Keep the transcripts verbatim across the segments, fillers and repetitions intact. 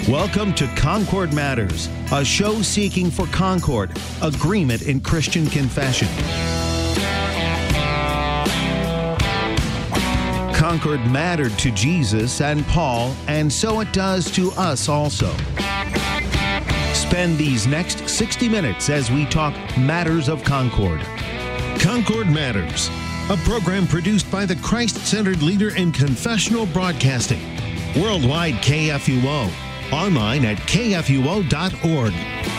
Welcome to Concord Matters, a show seeking for concord, agreement in Christian confession. Concord mattered to Jesus and Paul, and so it does to us also. Spend these next sixty minutes as we talk matters of Concord. Concord Matters, a program produced by the Christ-centered leader in confessional broadcasting. Worldwide K F U O. Online at K F U O dot org.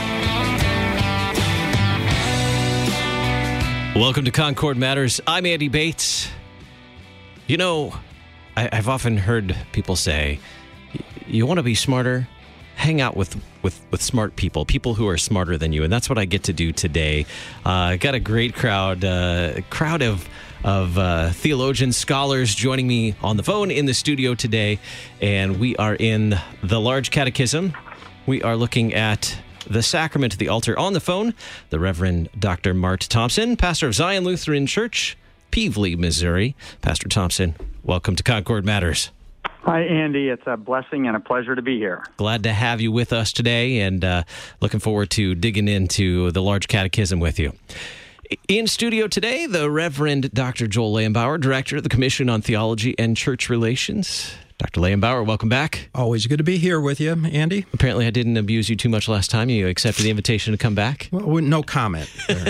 Welcome to Concord Matters. I'm Andy Bates. You know, I, I've often heard people say, you want to be smarter? Hang out with, with, with smart people, people who are smarter than you. And that's what I get to do today. I uh, got a great crowd, uh, crowd of of uh, theologians, scholars joining me on the phone in the studio today. And we are in the Large Catechism. We are looking at the sacrament of the altar. On the phone, the Reverend Doctor Mart Thompson, pastor of Zion Lutheran Church, Pevely, Missouri. Pastor Thompson, welcome to Concord Matters. Hi, Andy. It's a blessing and a pleasure to be here. Glad to have you with us today, and uh, looking forward to digging into the Large Catechism with you. In studio today, the Reverend Doctor Joel Leyenbauer, Director of the Commission on Theology and Church Relations. Doctor Leyenbauer, welcome back. Always good to be here with you, Andy. Apparently, I didn't abuse you too much last time. You accepted the invitation to come back. Well, no comment there.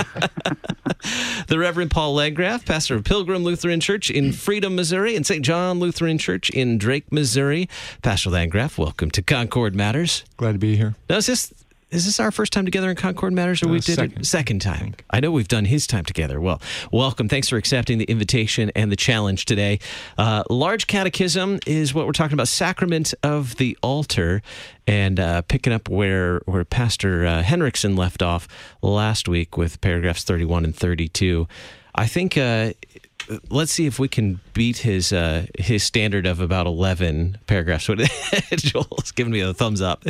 The Reverend Paul Landgraf, pastor of Pilgrim Lutheran Church in Freedom, Missouri, and Saint John Lutheran Church in Drake, Missouri. Pastor Landgraf, welcome to Concord Matters. Glad to be here. Now, is this... Is this our first time together in Concord Matters, or uh, we did second. it second time? I know we've done his time together. Well, welcome. Thanks for accepting the invitation and the challenge today. Uh, Large Catechism is what we're talking about, sacrament of the altar, and uh, picking up where where Pastor uh, Henriksen left off last week with paragraphs thirty-one and thirty-two. I think... Uh, Let's see if we can beat his uh, his standard of about eleven paragraphs. Joel's giving me a thumbs up.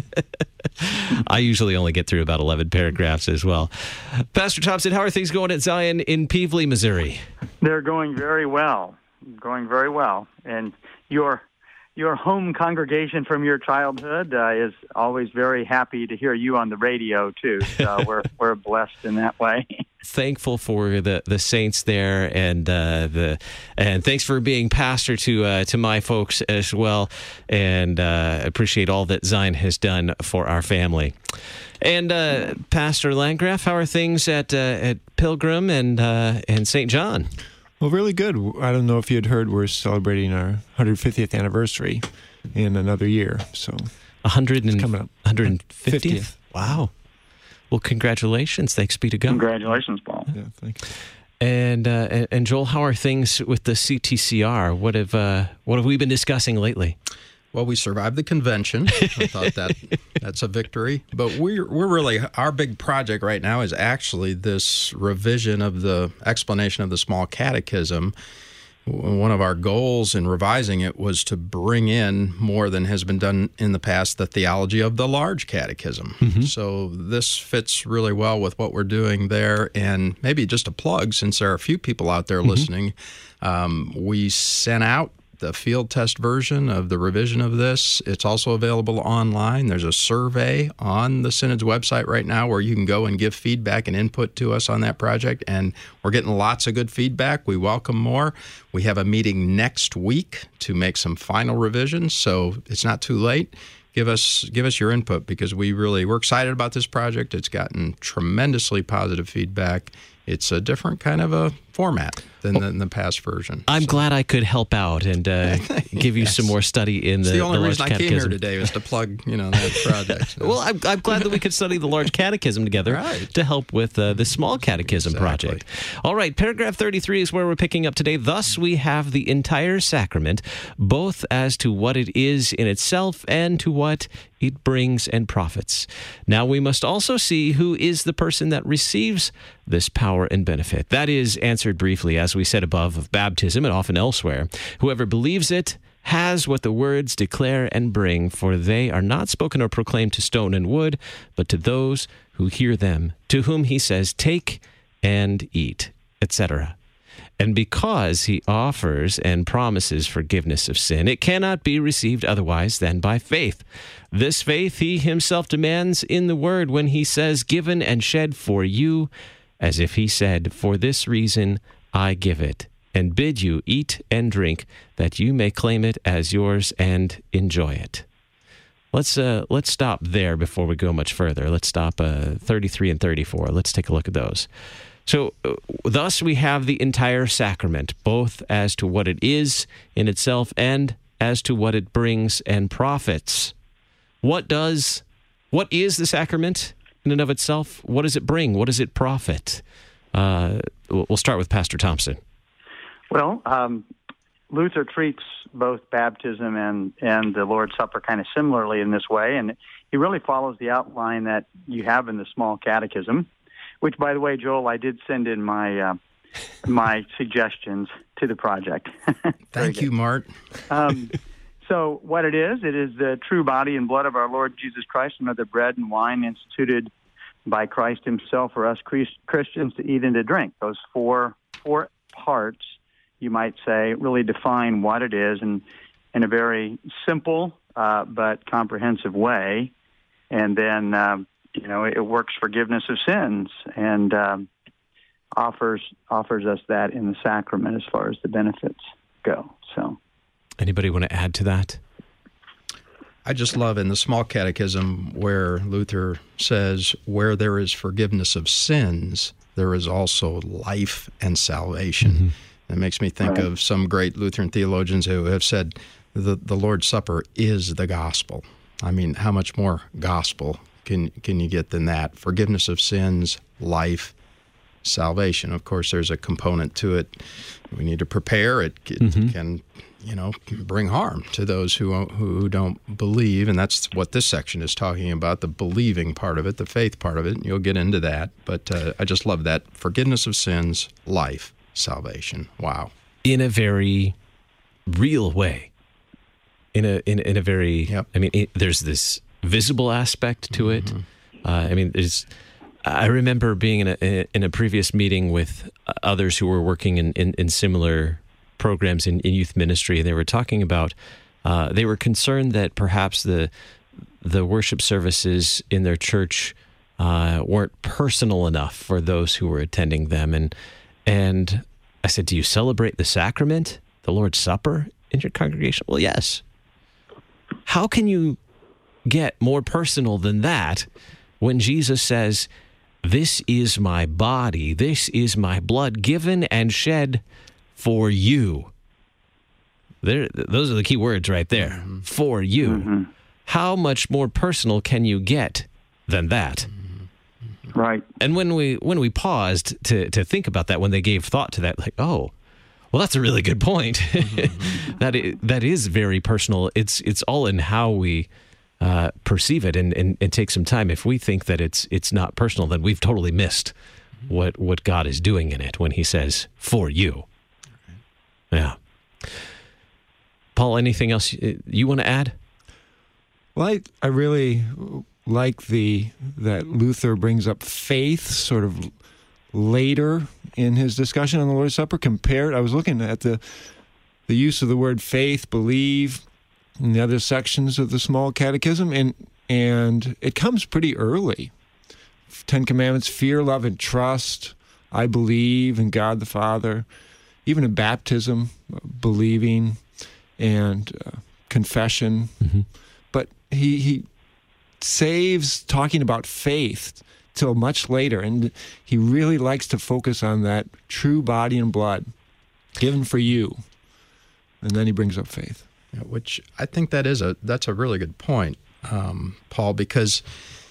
I usually only get through about eleven paragraphs as well. Pastor Thompson, how are things going at Zion in Pevely, Missouri? They're going very well, going very well. And your your home congregation from your childhood uh, is always very happy to hear you on the radio, too. So we're we're blessed in that way. Thankful for the, the saints there, and uh, the and thanks for being pastor to uh, to my folks as well, and uh, appreciate all that Zion has done for our family. And uh, Pastor Landgraf, how are things at uh, at Pilgrim and uh, and Saint John? Well, really good. I don't know if you had heard, we're celebrating our one hundred fiftieth anniversary in another year. So one hundred and, coming up. one hundred fiftieth? Wow. Well, congratulations. Thanks be to God. Congratulations, Paul. Yeah, thank you. And, uh, and and Joel, how are things with the C T C R? What have uh, what have we been discussing lately? Well, we survived the convention. I thought that that's a victory. But we're we're really, our big project right now is actually this revision of the explanation of the Small Catechism. One of our goals in revising it was to bring in, more than has been done in the past, the theology of the Large Catechism. Mm-hmm. So this fits really well with what we're doing there. And maybe just a plug, since there are a few people out there mm-hmm. listening, um, we sent out the field test version of the revision of this. It's also available online. There's a survey on the Synod's website right now where you can go and give feedback and input to us on that project, and we're getting lots of good feedback. We welcome more. We have a meeting next week to make some final revisions, so it's not too late. Give us give us your input, because we really, we're excited about this project. It's gotten tremendously positive feedback. It's a different kind of a format than the, the past version. I'm so. glad I could help out and uh, give you yes. some more study in the, it's the only the reason Large I came Catechism. here today was to plug, you know, that project. Well, I'm, I'm glad that we could study the Large Catechism together right. to help with uh, the Small Catechism exactly. project. All right, paragraph thirty-three is where we're picking up today. Thus, we have the entire sacrament, both as to what it is in itself and to what it brings and profits. Now we must also see who is the person that receives this power and benefit. That is answered briefly, as we said above, of baptism and often elsewhere. Whoever believes it has what the words declare and bring, for they are not spoken or proclaimed to stone and wood, but to those who hear them, to whom he says, take and eat, et cetera. and because he offers and promises forgiveness of sin, it cannot be received otherwise than by faith. This faith he himself demands in the word when he says, given and shed for you, as if he said, for this reason I give it, and bid you eat and drink, that you may claim it as yours and enjoy it. Let's uh, let's stop there before we go much further. Let's stop uh, thirty-three and thirty-four. Let's take a look at those. So, uh, thus we have the entire sacrament, both as to what it is in itself and as to what it brings and profits. What does, what is the sacrament in and of itself? What does it bring? What does it profit? Uh, we'll start with Pastor Thompson. Well, um, Luther treats both baptism and, and the Lord's Supper kind of similarly in this way, and he really follows the outline that you have in the Small Catechism, which, by the way, Joel, I did send in my uh, my suggestions to the project. Thank you, Mart. um, so what it is, it is the true body and blood of our Lord Jesus Christ, and other bread and wine instituted by Christ himself for us Christians to eat and to drink. Those four four parts, you might say, really define what it is in, in a very simple uh, but comprehensive way. And then, um, you know, it works forgiveness of sins and um, offers offers us that in the sacrament as far as the benefits go. So, anybody want to add to that? I just love in the Small Catechism where Luther says, where there is forgiveness of sins, there is also life and salvation. Mm-hmm. It makes me think right. of some great Lutheran theologians who have said the, the Lord's Supper is the gospel. I mean, how much more gospel can can you get than that? Forgiveness of sins, life, salvation. Of course, there's a component to it. We need to prepare. It, it mm-hmm. can, you know, bring harm to those who who don't believe, and that's what this section is talking about, the believing part of it, the faith part of it. And you'll get into that. But uh, I just love that. Forgiveness of sins, life, salvation. Wow. In a very real way. In a in, in a very, yep. I mean, it, there's this visible aspect to it. Mm-hmm. Uh, I mean, there's. I remember being in a in a previous meeting with others who were working in, in, in similar programs in, in youth ministry, and they were talking about. Uh, they were concerned that perhaps the the worship services in their church uh, weren't personal enough for those who were attending them, and and I said, "Do you celebrate the sacrament, the Lord's Supper, in your congregation?" Well, yes. How can you get more personal than that when Jesus says, "This is my body, this is my blood given and shed for you"? There, those are the key words right there. Mm-hmm. For you. Mm-hmm. How much more personal can you get than that? Right. And when we when we paused to, to think about that, when they gave thought to that, like, oh, well, that's a really good point. Mm-hmm. that is, that is very personal. It's it's all in how we uh, perceive it, and, and, and take some time. If we think that it's it's not personal, then we've totally missed what what God is doing in it when He says "for you." Yeah. Paul, anything else you want to add? Well, I I really like the that Luther brings up faith sort of later in his discussion on the Lord's Supper. Compared, I was looking at the the use of the word faith, believe, in the other sections of the Small Catechism, and and it comes pretty early. Ten Commandments: fear, love, and trust. I believe in God the Father. Even in baptism, believing and uh, confession. Mm-hmm. But he he saves talking about faith till much later, and he really likes to focus on that true body and blood given for you, and then he brings up faith. Yeah, which I think that is a that's a really good point, um, Paul, because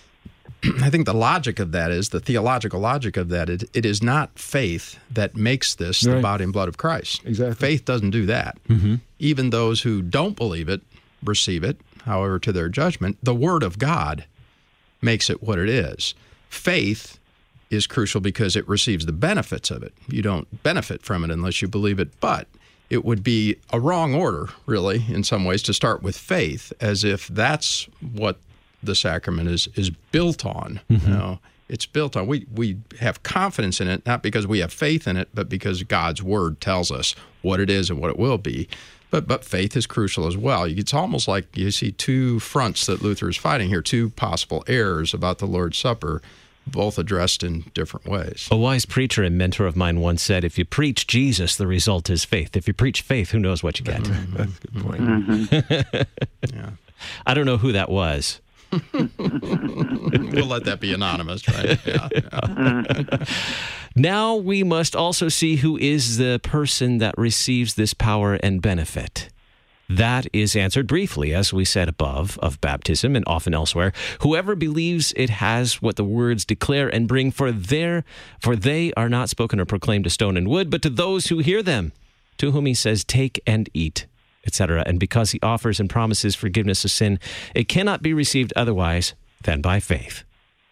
I think the logic of that is, the theological logic of that, it, it is not faith that makes this right. the body and blood of Christ. Exactly. Faith doesn't do that. Mm-hmm. Even those who don't believe it receive it, however, to their judgment. The Word of God makes it what it is. Faith is crucial because it receives the benefits of it. You don't benefit from it unless you believe it, but it would be a wrong order, really, in some ways, to start with faith as if that's what the sacrament is is built on. Mm-hmm. You know, it's built on, we, we have confidence in it, not because we have faith in it, but because God's Word tells us what it is and what it will be. But but faith is crucial as well. It's almost like you see two fronts that Luther is fighting here, two possible errors about the Lord's Supper, both addressed in different ways. A wise preacher and mentor of mine once said, if you preach Jesus, the result is faith. If you preach faith, who knows what you get? Mm-hmm. That's a good point. Mm-hmm. Yeah. I don't know who that was. We'll let that be anonymous, right? Yeah, yeah. Now we must also see who is the person that receives this power and benefit. That is answered briefly, as we said above, of baptism and often elsewhere. Whoever believes it has what the words declare and bring, for their, for they are not spoken or proclaimed to stone and wood, but to those who hear them, to whom he says, take and eat, et cetera. And because he offers and promises forgiveness of sin, it cannot be received otherwise than by faith.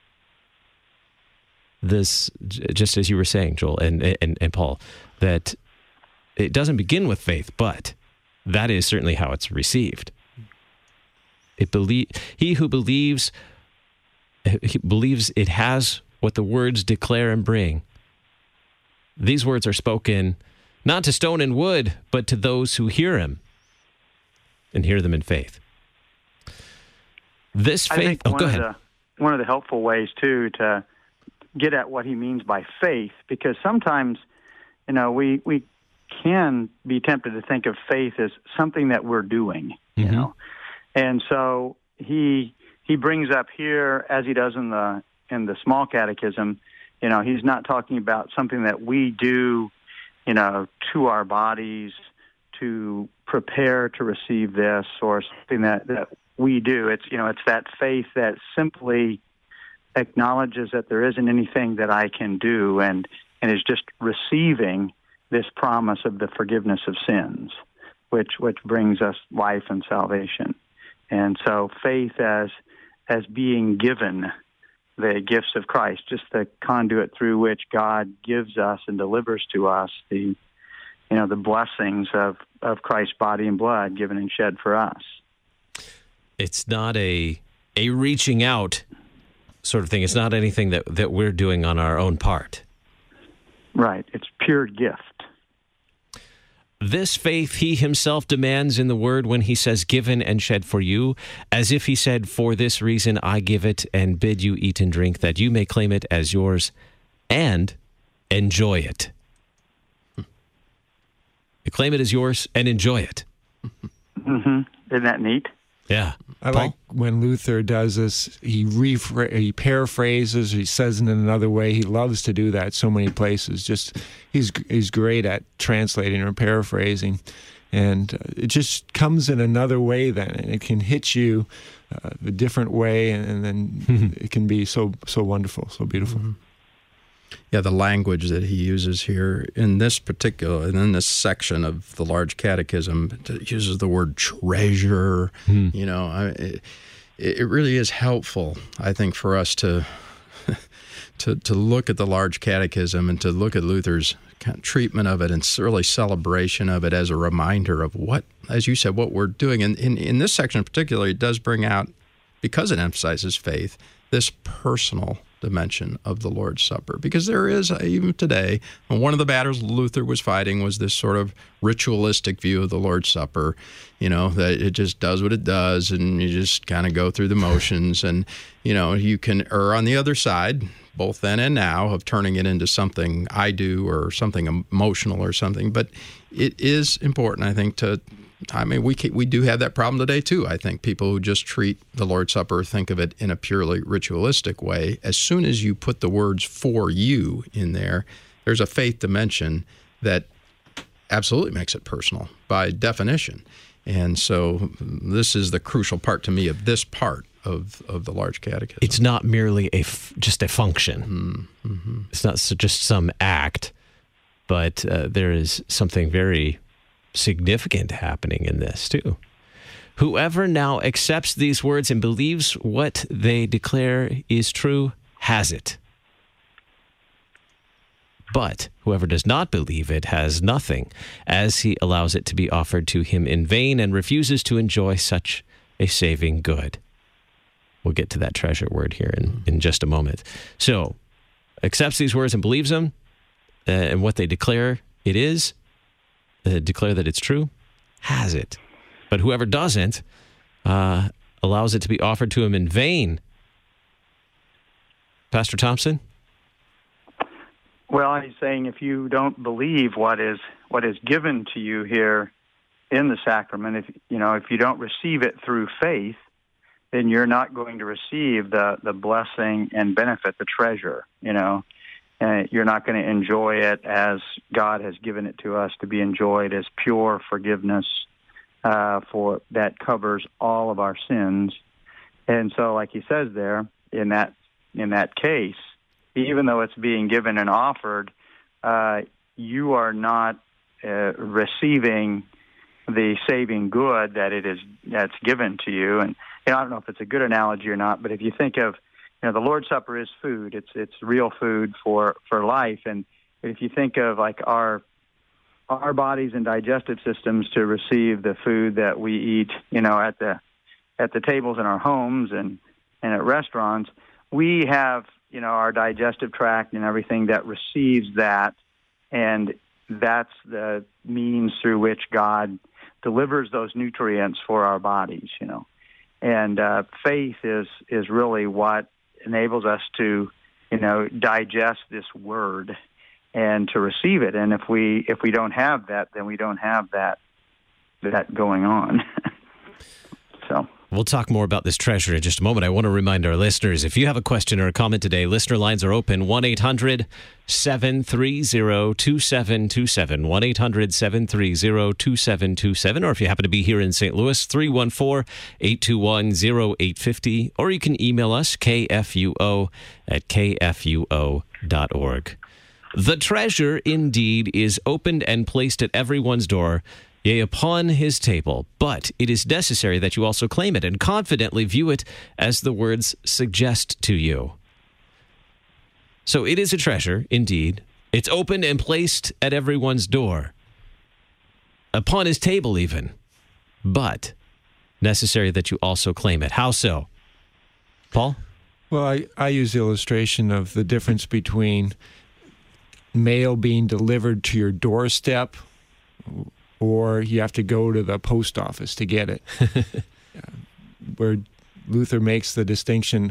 This, just as you were saying, Joel and, and, and Paul, that it doesn't begin with faith, but that is certainly how it's received. It believe he who believes he believes it has what the words declare and bring. These words are spoken not to stone and wood, but to those who hear him and hear them in faith. This faith. I think oh, one go of ahead. The, one of the helpful ways too to get at what he means by faith, because sometimes, you know, we we. can be tempted to think of faith as something that we're doing, you Mm-hmm. know. And so he he brings up here, as he does in the in the small catechism, you know, he's not talking about something that we do, you know, to our bodies to prepare to receive this, or something that, that we do. It's, you know, it's that faith that simply acknowledges that there isn't anything that I can do, and and is just receiving this promise of the forgiveness of sins, which which brings us life and salvation. And so faith as as being given the gifts of Christ, just the conduit through which God gives us and delivers to us the, you know, the blessings of, of Christ's body and blood given and shed for us. It's not a a reaching out sort of thing. It's not anything that, that we're doing on our own part. Right. It's pure gift. This faith he himself demands in the word when he says given and shed for you, as if he said, for this reason I give it and bid you eat and drink, that you may claim it as yours and enjoy it. You claim it as yours and enjoy it. Mm-hmm. Isn't that neat? Yeah. I Paul? like when Luther does this, he rephr- he paraphrases, he says it in another way. He loves to do that so many places. Just he's he's great at translating or paraphrasing. And uh, it just comes in another way then, and it can hit you uh, a different way, and, and then it can be so so wonderful, so beautiful. Mm-hmm. Yeah, the language that he uses here in this particular, and in this section of the Large Catechism, it uses the word treasure. Hmm. You know, I, it, it really is helpful, I think, for us to to to look at the Large Catechism and to look at Luther's kind of treatment of it and really celebration of it as a reminder of what, as you said, what we're doing. And in, in this section in particular, it does bring out, because it emphasizes faith, this personal dimension of the Lord's Supper. Because there is, even today, one of the battles Luther was fighting was this sort of ritualistic view of the Lord's Supper, you know, that it just does what it does and you just kind of go through the motions. And, you know, you can err on the other side, both then and now, of turning it into something I do or something emotional or something. But it is important, I think, to I mean, we we do have that problem today, too. I think people who just treat the Lord's Supper think of it in a purely ritualistic way. As soon as you put the words for you in there, there's a faith dimension that absolutely makes it personal by definition. And so this is the crucial part to me of this part of, of the Large Catechism. It's not merely a f- just a function. Mm-hmm. It's not so just some act, but uh, there is something very significant happening in this too. Whoever now accepts these words and believes what they declare is true has it. But whoever does not believe it has nothing, as he allows it to be offered to him in vain and refuses to enjoy such a saving good. We'll get to that treasure word here in, in just a moment. So, accepts these words and believes them, uh, and what they declare it is, uh, declare that it's true, has it. But whoever doesn't, uh, allows it to be offered to him in vain. Pastor Thompson? Well, he's saying if you don't believe what is what is given to you here in the sacrament, if you know, if you don't receive it through faith, then you're not going to receive the, the blessing and benefit, the treasure, you know. And you're not going to enjoy it as God has given it to us to be enjoyed as pure forgiveness uh, for that covers all of our sins. And so, like he says there, in that in that case, even though it's being given and offered, uh, you are not uh, receiving the saving good that it is that's given to you. And you know, I don't know if it's a good analogy or not, but if you think of, you know, the Lord's Supper is food. It's it's real food for, for life. And if you think of like our our bodies and digestive systems to receive the food that we eat, you know, at the at the tables in our homes and, and at restaurants, we have, you know, our digestive tract and everything that receives that, and that's the means through which God delivers those nutrients for our bodies, you know. And uh, faith is is really what enables us to, you know, digest this word and to receive it. And if we if we don't have that, then we don't have that that going on. So. We'll talk more about this treasure in just a moment. I want to remind our listeners, if you have a question or a comment today, listener lines are open, one eight hundred seven three zero two seven two seven, one eight hundred seven three zero two seven two seven, or if you happen to be here in Saint Louis, three one four eight two one zero eight five zero, or you can email us, k f u o at k f u o dot org. The treasure, indeed, is opened and placed at everyone's door, yea, upon his table, but it is necessary that you also claim it and confidently view it as the words suggest to you. So it is a treasure, indeed. It's opened and placed at everyone's door, upon his table even, but necessary that you also claim it. How so? Paul? Well, I, I use the illustration of the difference between mail being delivered to your doorstep, or you have to go to the post office to get it. Where Luther makes the distinction,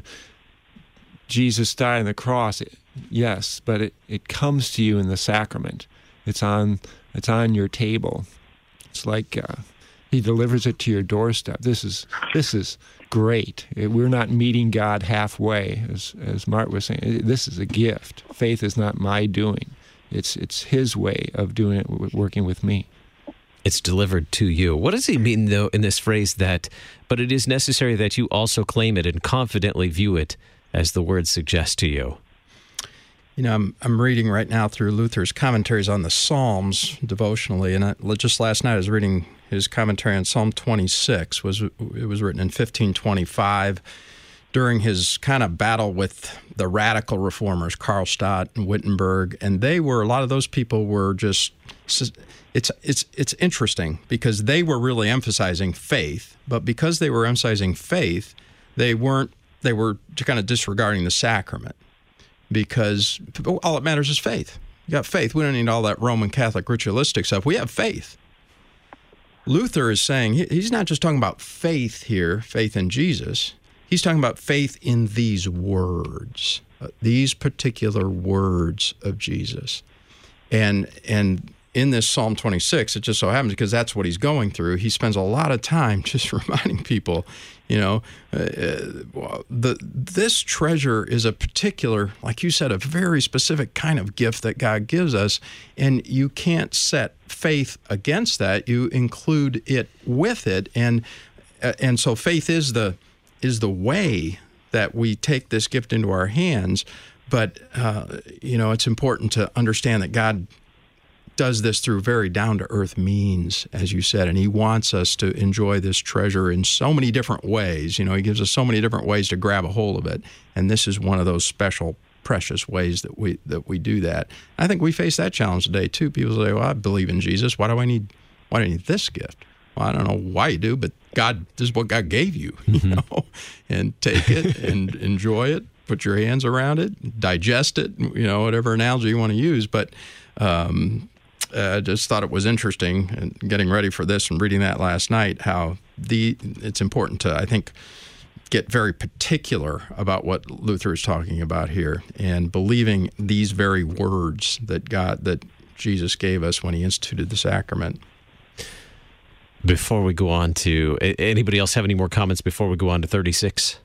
Jesus died on the cross, yes, but it, it comes to you in the sacrament. It's on it's on your table. It's like uh, he delivers it to your doorstep. This is this is great. We're not meeting God halfway, as as Mart was saying. This is a gift. Faith is not my doing. It's it's his way of doing it, working with me. It's delivered to you. What does he mean, though, in this phrase that, but it is necessary that you also claim it and confidently view it as the words suggest to you? You know, I'm I'm reading right now through Luther's commentaries on the Psalms devotionally, and I, just last night I was reading his commentary on Psalm twenty-six. Was it was written in fifteen twenty-five during his kind of battle with the radical reformers, Karlstadt and Wittenberg, and they were, a lot of those people were just, it's it's it's interesting because they were really emphasizing faith, but because they were emphasizing faith, they weren't, they were kind of disregarding the sacrament, because all that matters is faith. You got faith. We don't need all that Roman Catholic ritualistic stuff. We have faith. Luther is saying, he's not just talking about faith here, faith in Jesus. He's talking about faith in these words, uh, these particular words of Jesus. And and in this Psalm twenty-six, it just so happens, because that's what he's going through, he spends a lot of time just reminding people, you know, uh, the this treasure is a particular, like you said, a very specific kind of gift that God gives us, and you can't set faith against that. You include it with it, and uh, and so faith is the is the way that we take this gift into our hands. But uh, you know, it's important to understand that God does this through very down-to-earth means, as you said, and he wants us to enjoy this treasure in so many different ways. You know, he gives us so many different ways to grab a hold of it, and this is one of those special, precious ways that we that we do that. I think we face that challenge today too. People say, "Well, I believe in Jesus. Why do I need why do I need this gift?" Well, I don't know why you do, but God, this is what God gave you, mm-hmm. you know, and take it and enjoy it. Put your hands around it, digest it, you know, whatever analogy you want to use. But um, I just thought it was interesting, and getting ready for this and reading that last night, how the it's important to, I think, get very particular about what Luther is talking about here, and believing these very words that God, that Jesus gave us when he instituted the sacrament. Before we go on to, anybody else have any more comments before we go on to thirty-six?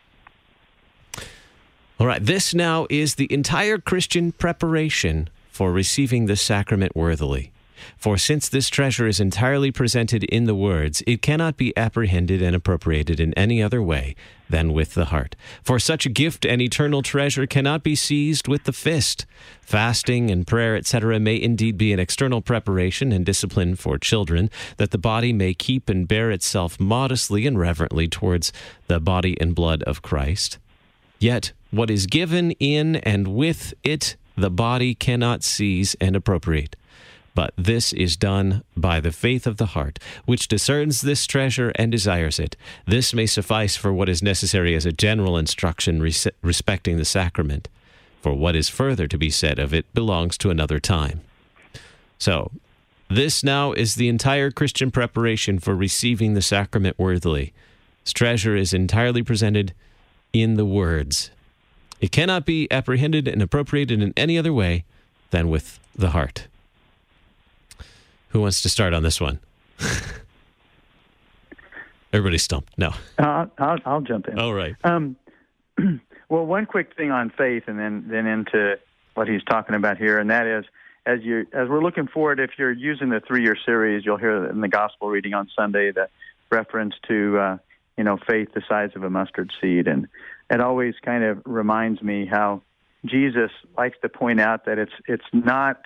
All right, this now is the entire Christian preparation for receiving the sacrament worthily. For since this treasure is entirely presented in the words, it cannot be apprehended and appropriated in any other way than with the heart. For such a gift and eternal treasure cannot be seized with the fist. Fasting and prayer, et cetera, may indeed be an external preparation and discipline for children, that the body may keep and bear itself modestly and reverently towards the body and blood of Christ. Yet what is given in and with it, the body cannot seize and appropriate. But this is done by the faith of the heart, which discerns this treasure and desires it. This may suffice for what is necessary as a general instruction res- respecting the sacrament. For what is further to be said of it belongs to another time. So, this now is the entire Christian preparation for receiving the sacrament worthily. This treasure is entirely presented in the words. It cannot be apprehended and appropriated in any other way than with the heart. Who wants to start on this one? Everybody's stumped. No. Uh, I'll, I'll jump in. All right. Um, well, one quick thing on faith, and then, then into what he's talking about here, and that is, as you as we're looking forward, if you're using the three-year series, you'll hear in the gospel reading on Sunday the reference to uh, you know faith the size of a mustard seed, and it always kind of reminds me how Jesus likes to point out that it's it's not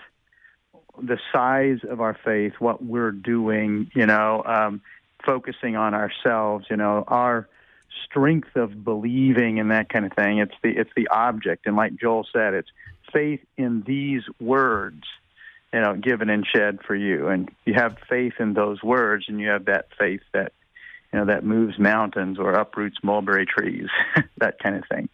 the size of our faith, what we're doing, you know, um, focusing on ourselves, you know, our strength of believing and that kind of thing. It's the it's the object, and like Joel said, it's faith in these words, you know, given and shed for you. And you have faith in those words, and you have that faith that, you know, that moves mountains or uproots mulberry trees, that kind of thing.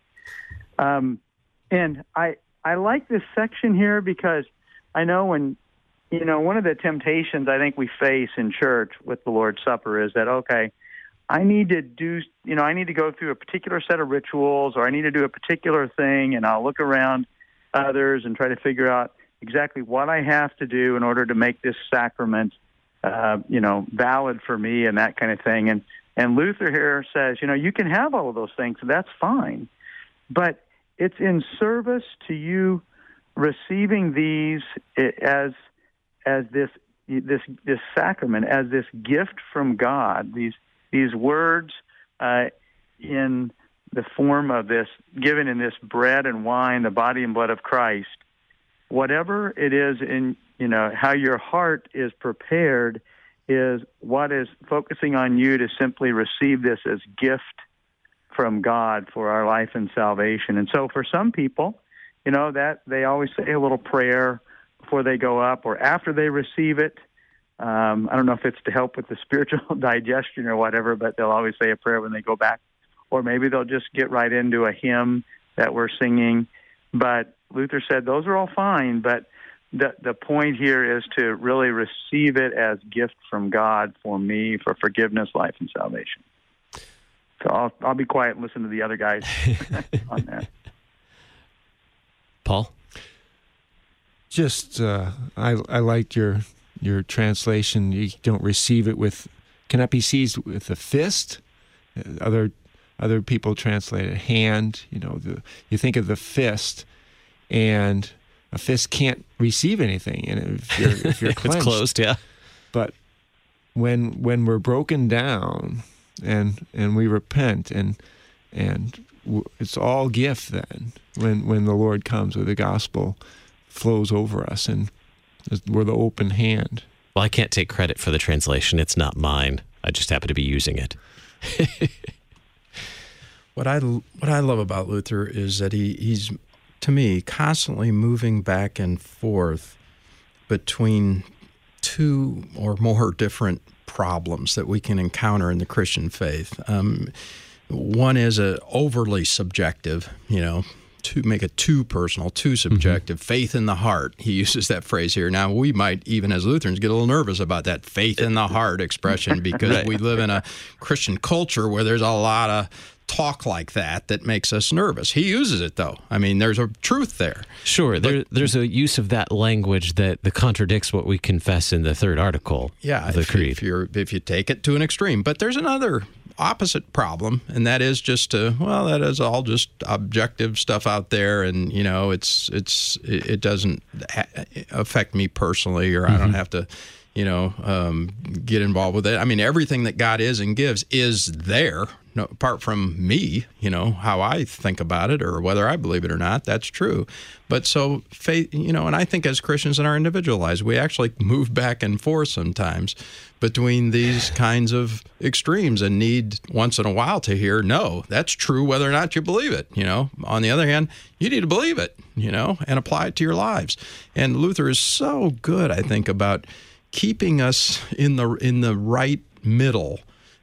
Um, and I I like this section here because I know when, you know, one of the temptations I think we face in church with the Lord's Supper is that, okay, I need to do, you know, I need to go through a particular set of rituals, or I need to do a particular thing, and I'll look around others and try to figure out exactly what I have to do in order to make this sacrament, uh, you know, valid for me and that kind of thing. And and Luther here says, you know, you can have all of those things, so that's fine, but it's in service to you receiving these as as this this this sacrament, as this gift from God, these these words uh, in the form of this, given in this bread and wine, the body and blood of Christ. Whatever it is in, you know, how your heart is prepared is what is focusing on you to simply receive this as gift from God for our life and salvation. And so for some people, you know, that they always say a little prayer before they go up or after they receive it. Um, I don't know if it's to help with the spiritual digestion or whatever, but they'll always say a prayer when they go back. Or maybe they'll just get right into a hymn that we're singing. But Luther said those are all fine, but the the point here is to really receive it as gift from God for me, for forgiveness, life, and salvation. So I'll I'll be quiet and listen to the other guys on that. Paul? Just, uh, I I liked your your translation. You don't receive it with, cannot be seized with a fist. Other other people translate it hand. You know, the, you think of the fist, and a fist can't receive anything. And if you're if you're clenched, it's closed, yeah. But when when we're broken down and and we repent and and it's all gift then when when the Lord comes or the gospel flows over us and we're the open hand. Well, I can't take credit for the translation. It's not mine. I just happen to be using it. What I what I love about Luther is that he he's, to me, constantly moving back and forth between two or more different problems that we can encounter in the Christian faith. Um, one is a overly subjective, you know, to make it too personal, too subjective, mm-hmm. faith in the heart. He uses that phrase here. Now, we might, even as Lutherans, get a little nervous about that faith in the heart expression because right. we live in a Christian culture where there's a lot of talk like that that makes us nervous. He uses it, though. I mean, there's a truth there. Sure. But, there, there's a use of that language that, that contradicts what we confess in the third article yeah, of the if, Creed. If, you're, if you take it to an extreme. But there's another opposite problem, and that is just to, well, that is all just objective stuff out there, and, you know, it's it's it doesn't ha- affect me personally, or mm-hmm. I don't have to, you know, um, get involved with it. I mean, everything that God is and gives is there, no, apart from me, you know, how I think about it or whether I believe it or not, that's true. But so faith, you know, and I think as Christians in our individual lives, we actually move back and forth sometimes between these kinds of extremes and need once in a while to hear, no, that's true whether or not you believe it, you know. On the other hand, you need to believe it, you know, and apply it to your lives. And Luther is so good, I think, about keeping us in the in the right middle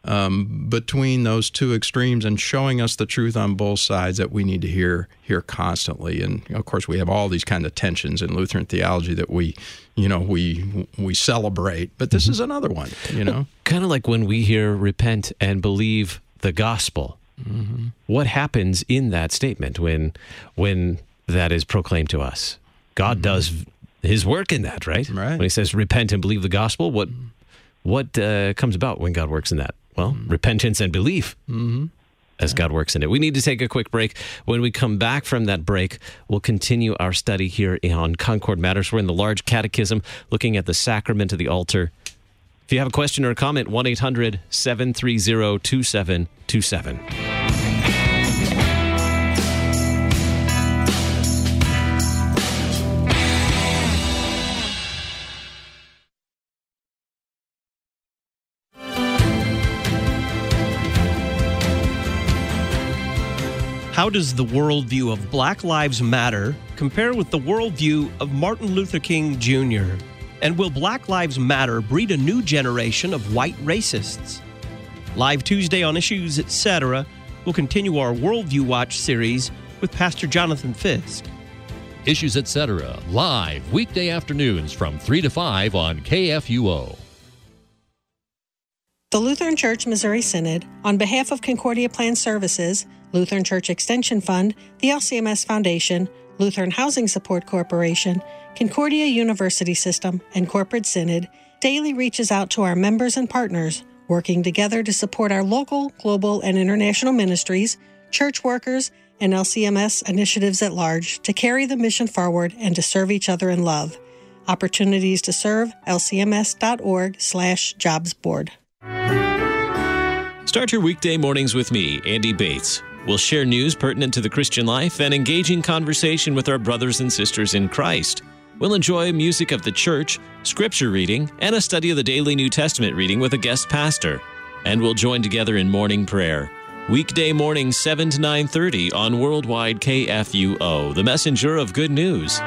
um, between those two extremes and showing us the truth on both sides that we need to hear hear constantly. And of course, we have all these kind of tensions in Lutheran theology that we, you know, we we celebrate. But this mm-hmm. is another one, you know, kind of like when we hear repent and believe the gospel. Mm-hmm. What happens in that statement when when that is proclaimed to us? God mm-hmm. does His work in that, right? Right. When He says repent and believe the gospel, what what uh, comes about when God works in that? Well, mm-hmm. repentance and belief mm-hmm. as yeah. God works in it. We need to take a quick break. When we come back from that break, we'll continue our study here on Concord Matters. We're in the Large Catechism, looking at the sacrament of the altar. If you have a question or a comment, one eight hundred seven three zero two seven two seven. How does the worldview of Black Lives Matter compare with the worldview of Martin Luther King Junior? And will Black Lives Matter breed a new generation of white racists? Live Tuesday on Issues, et cetera, we'll continue our Worldview Watch series with Pastor Jonathan Fisk. Issues, et cetera, live weekday afternoons from three to five on K F U O. The Lutheran Church Missouri Synod, on behalf of Concordia Plan Services, Lutheran Church Extension Fund, the L C M S Foundation, Lutheran Housing Support Corporation, Concordia University System, and Corporate Synod, daily reaches out to our members and partners, working together to support our local, global, and international ministries, church workers, and L C M S initiatives at large to carry the mission forward and to serve each other in love. Opportunities to serve, lcms.org slash jobs board. Start your weekday mornings with me, Andy Bates. We'll share news pertinent to the Christian life and engaging conversation with our brothers and sisters in Christ. We'll enjoy music of the church, scripture reading, and a study of the daily New Testament reading with a guest pastor. And we'll join together in morning prayer. Weekday mornings seven to nine thirty on Worldwide K F U O, the messenger of good news.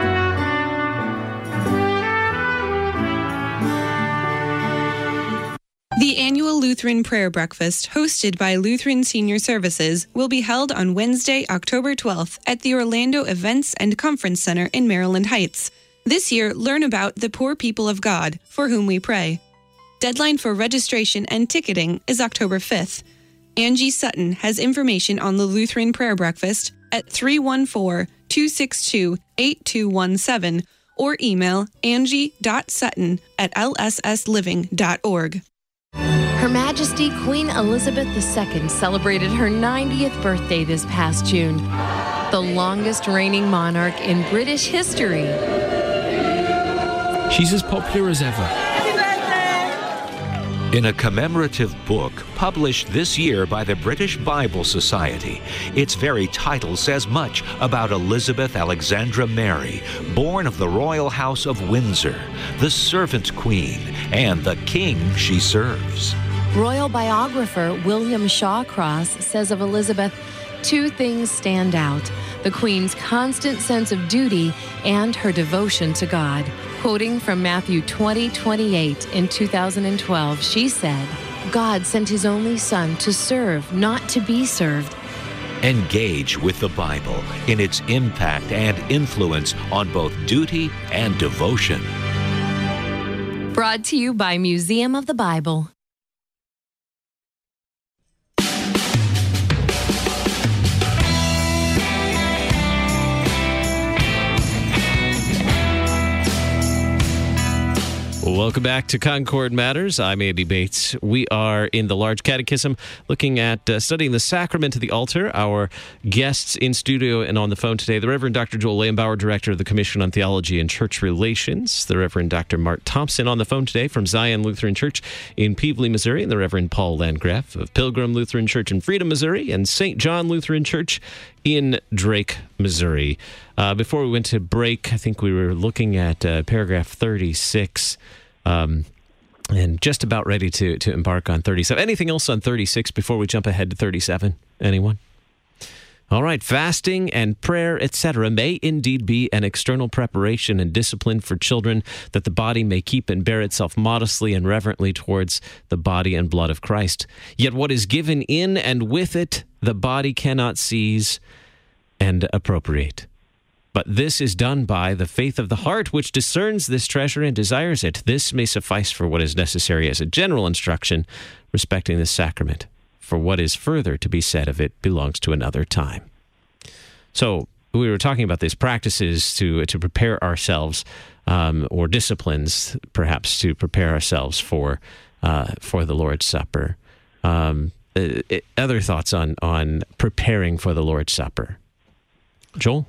The annual Lutheran Prayer Breakfast, hosted by Lutheran Senior Services, will be held on Wednesday, October twelfth at the Orlando Events and Conference Center in Maryland Heights. This year, learn about the poor people of God, for whom we pray. Deadline for registration and ticketing is October fifth. Angie Sutton has information on the Lutheran Prayer Breakfast at three one four, two six two, eight two one seven or email angie.sutton at l s s living dot org. Her Majesty Queen Elizabeth the Second celebrated her ninetieth birthday this past June, the longest reigning monarch in British history. She's as popular as ever. In a commemorative book published this year by the British Bible Society, its very title says much about Elizabeth Alexandra Mary, born of the royal house of Windsor, the servant queen, and the king she serves. Royal biographer William Shawcross says of Elizabeth, two things stand out: the Queen's constant sense of duty and her devotion to God. Quoting from Matthew twenty twenty-eight in two thousand twelve, she said, "God sent his only Son to serve, not to be served." Engage with the Bible in its impact and influence on both duty and devotion. Brought to you by Museum of the Bible. Welcome back to Concord Matters. I'm Andy Bates. We are in the Large Catechism looking at uh, studying the sacrament of the altar. Our guests in studio and on the phone today, the Reverend Doctor Joel Lambauer, Director of the Commission on Theology and Church Relations, the Reverend Doctor Mart Thompson on the phone today from Zion Lutheran Church in Pevely, Missouri, and the Reverend Paul Landgraf of Pilgrim Lutheran Church in Freedom, Missouri, and Saint John Lutheran Church in Drake, Missouri. Uh, before we went to break, I think we were looking at uh, paragraph thirty-six, um, and just about ready to, to embark on thirty-seven. Anything else on thirty-six before we jump ahead to thirty-seven? Anyone? All right. Fasting and prayer, et cetera, may indeed be an external preparation and discipline for children, that the body may keep and bear itself modestly and reverently towards the body and blood of Christ. Yet what is given in and with it, the body cannot seize and appropriate. But this is done by the faith of the heart, which discerns this treasure and desires it. This may suffice for what is necessary as a general instruction respecting this sacrament. For what is further to be said of it belongs to another time. So we were talking about these practices to to prepare ourselves, um, or disciplines, perhaps, to prepare ourselves for uh, for the Lord's Supper. Um, uh, other thoughts on on preparing for the Lord's Supper, Joel?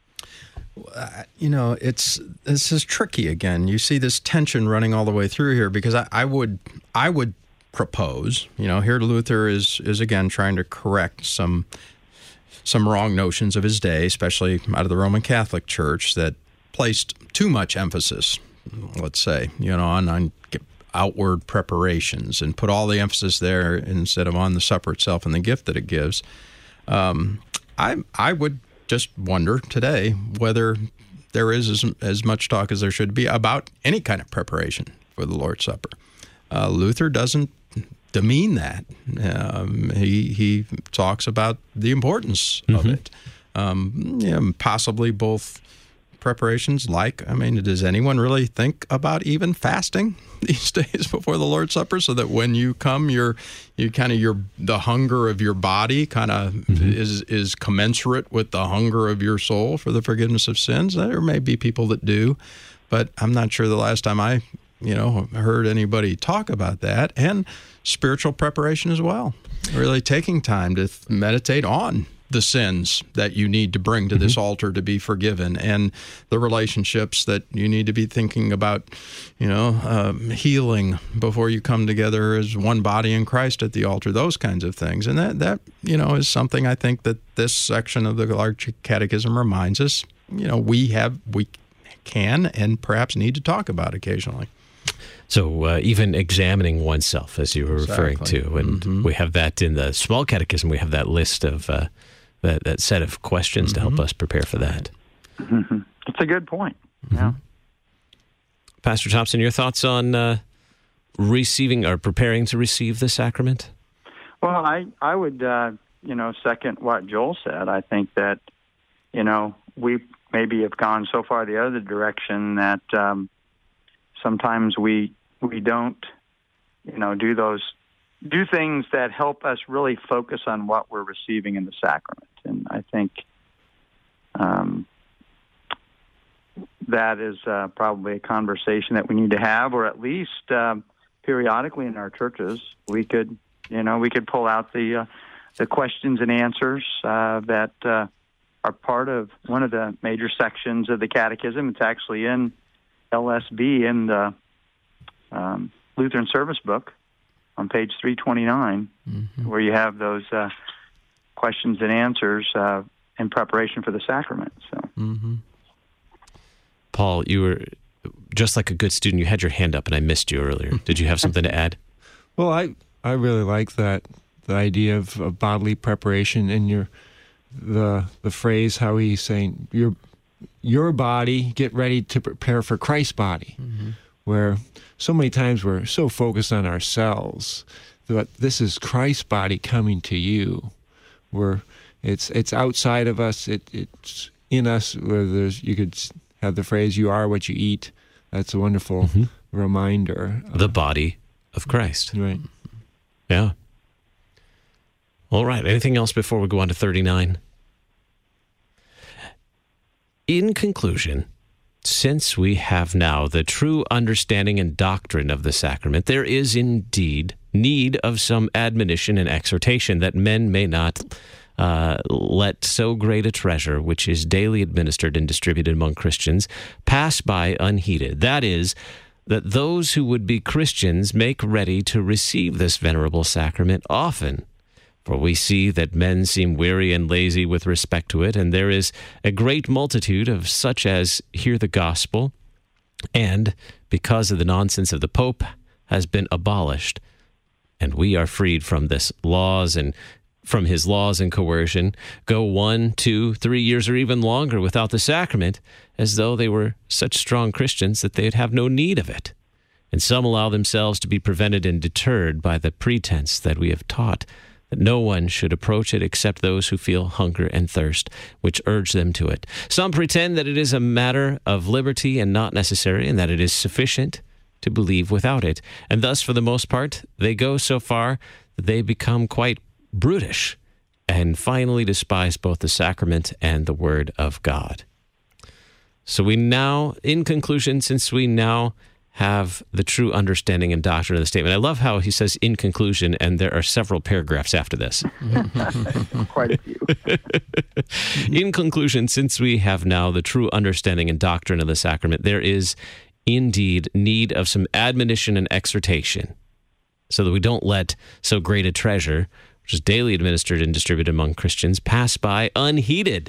Uh, you know, it's this is tricky again. You see this tension running all the way through here, because I, I would I would propose, you know, here Luther is is again trying to correct some some wrong notions of his day, especially out of the Roman Catholic Church, that placed too much emphasis, let's say, you know, on, on outward preparations, and put all the emphasis there instead of on the supper itself and the gift that it gives. Um, I I would just wonder today whether there is as, as much talk as there should be about any kind of preparation for the Lord's Supper. Uh, Luther doesn't demean that. Um, he he talks about the importance mm-hmm. of it. Um, yeah, possibly both preparations. Like, I mean, does anyone really think about even fasting these days before the Lord's Supper, so that when you come, you're you kind of your the hunger of your body kind of mm-hmm. is is commensurate with the hunger of your soul for the forgiveness of sins? There may be people that do, but I'm not sure the last time I you know heard anybody talk about that. And spiritual preparation as well, really taking time to th- meditate on the sins that you need to bring to mm-hmm. this altar to be forgiven, and the relationships that you need to be thinking about, you know, um, healing before you come together as one body in Christ at the altar, those kinds of things. And that, that you know, is something I think that this section of the Large Catechism reminds us, you know, we have, we can and perhaps need to talk about occasionally. So uh, even examining oneself, as you were referring exactly. to, and mm-hmm. we have that in the Small Catechism. We have that list of uh, that, that set of questions mm-hmm. to help us prepare for that. Mm-hmm. It's a good point. Mm-hmm. Yeah. Pastor Thompson, your thoughts on uh, receiving or preparing to receive the sacrament? Well, I I would uh, you know second what Joel said. I think that you know we maybe have gone so far the other direction that. Um, Sometimes we we don't, you know, do those do things that help us really focus on what we're receiving in the sacrament, and I think um, that is uh, probably a conversation that we need to have, or at least um, periodically in our churches, we could, you know, we could pull out the uh, the questions and answers uh, that uh, are part of one of the major sections of the Catechism. It's actually in L S B in the um, Lutheran Service Book on page three twenty-nine, mm-hmm. where you have those uh, questions and answers uh, in preparation for the sacrament. So, mm-hmm. Paul, you were just like a good student. You had your hand up, and I missed you earlier. Did you have something to add? Well, I I really like that the idea of, of bodily preparation, and your the the phrase how he's saying you're your body, get ready to prepare for Christ's body, mm-hmm. where so many times we're so focused on ourselves, but this is Christ's body coming to you, where it's it's outside of us, it, it's in us, where there's, you could have the phrase, you are what you eat. That's a wonderful mm-hmm. reminder. The body of Christ. Right. Yeah. All right. Anything else before we go on to thirty-nine? In conclusion, since we have now the true understanding and doctrine of the sacrament, there is indeed need of some admonition and exhortation, that men may not uh, let so great a treasure, which is daily administered and distributed among Christians, pass by unheeded. That is, that those who would be Christians make ready to receive this venerable sacrament often. For we see that men seem weary and lazy with respect to it, and there is a great multitude of such as hear the gospel, and, because of the nonsense of the Pope, has been abolished, and we are freed from this laws and from his laws and coercion, go one, two, three years or even longer without the sacrament, as though they were such strong Christians that they'd have no need of it. And some allow themselves to be prevented and deterred by the pretense that we have taught that no one should approach it except those who feel hunger and thirst, which urge them to it. Some pretend that it is a matter of liberty and not necessary, and that it is sufficient to believe without it. And thus, for the most part, they go so far that they become quite brutish and finally despise both the sacrament and the word of God. So we now, in conclusion, since we now have the true understanding and doctrine of the statement. I love how he says in conclusion, and there are several paragraphs after this. Quite a few. In conclusion, since we have now the true understanding and doctrine of the sacrament, there is indeed need of some admonition and exhortation, so that we don't let so great a treasure, which is daily administered and distributed among Christians, pass by unheeded.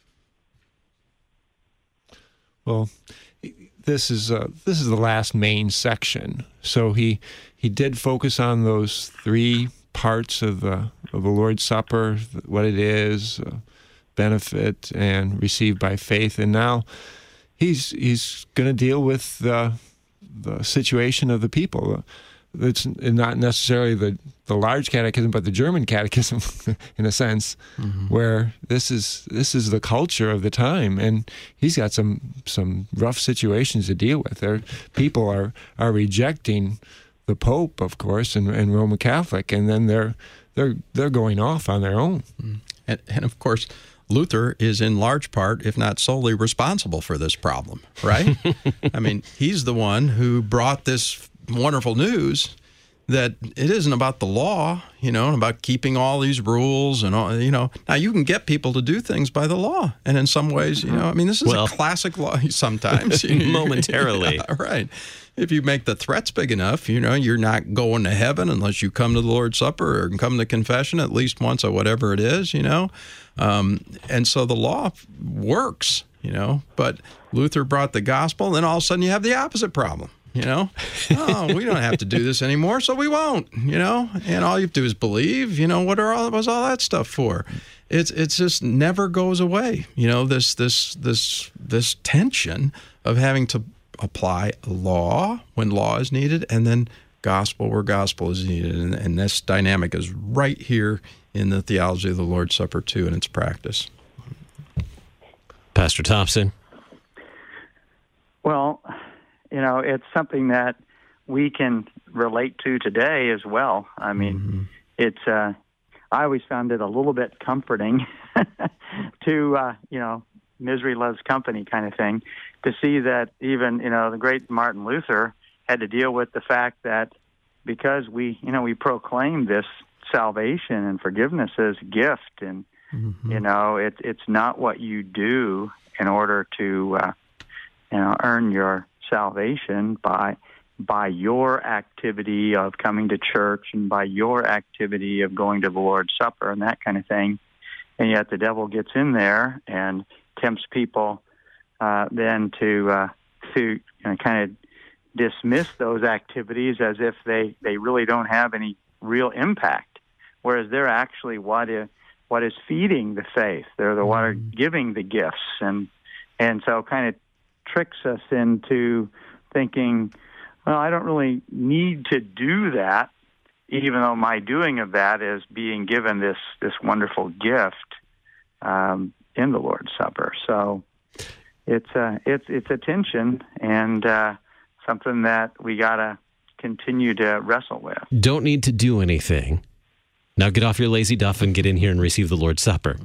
Well, This is uh, this is the last main section. So he he did focus on those three parts of the of the Lord's Supper, what it is, uh, benefit, and received by faith. And now he's he's going to deal with the the situation of the people. It's not necessarily the, the large catechism, but the German catechism, in a sense, mm-hmm. where this is this is the culture of the time, and he's got some some rough situations to deal with. There, people are are rejecting the Pope, of course, and, and Roman Catholic, and then they're they're they're going off on their own. Mm. And, and of course, Luther is in large part, if not solely, responsible for this problem, right? I mean, he's the one who brought this wonderful news that it isn't about the law, you know, and about keeping all these rules and all, you know. Now, you can get people to do things by the law, and in some ways, you know, I mean, this is well, a classic law sometimes. Momentarily. Yeah, right. If you make the threats big enough, you know, you're not going to heaven unless you come to the Lord's Supper or come to confession at least once or whatever it is, you know. Um, and so the law works, you know, but Luther brought the gospel, and then all of a sudden you have the opposite problem. You know, oh, we don't have to do this anymore, so we won't, you know, and all you have to do is believe, you know, what are all, what's all that stuff for? It's it's just never goes away, you know, this this this this tension of having to apply law when law is needed, and then gospel where gospel is needed, and, and this dynamic is right here in the theology of the Lord's Supper too, and its practice. Pastor Thompson. Well, you know, it's something that we can relate to today as well. I mean, mm-hmm. it's, uh, I always found it a little bit comforting to, uh, you know, misery loves company kind of thing, to see that even, you know, the great Martin Luther had to deal with the fact that because we, you know, we proclaim this salvation and forgiveness as a gift, and, mm-hmm. you know, it, it's not what you do in order to, uh, you know, earn your salvation by by your activity of coming to church and by your activity of going to the Lord's Supper and that kind of thing. And yet the devil gets in there and tempts people uh, then to uh, to you know, kind of dismiss those activities as if they, they really don't have any real impact, whereas they're actually what is what is feeding the faith. They're the one mm-hmm. giving the gifts and and so kind of tricks us into thinking, well, I don't really need to do that, even though my doing of that is being given this, this wonderful gift um, in the Lord's Supper. So it's a, it's, it's a tension and uh, something that we got to continue to wrestle with. Don't need to do anything. Now get off your lazy duff and get in here and receive the Lord's Supper.